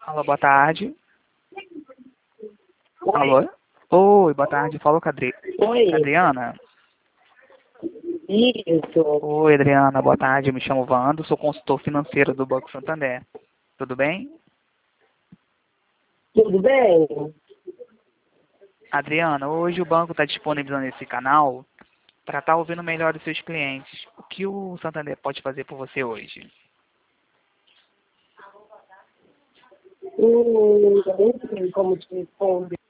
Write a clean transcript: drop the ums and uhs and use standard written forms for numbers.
Alô, boa tarde. Oi. Alô? Oi, boa tarde. Fala com a Oi. Adriana. Isso. Oi, Adriana. Boa tarde. Eu me chamo Vando, sou consultor financeiro do Banco Santander. Tudo bem? Tudo bem? Adriana, hoje o banco está disponibilizando esse canal para estar ouvindo melhor os seus clientes. O que o Santander pode fazer por você hoje? Eu nem sei como te responder.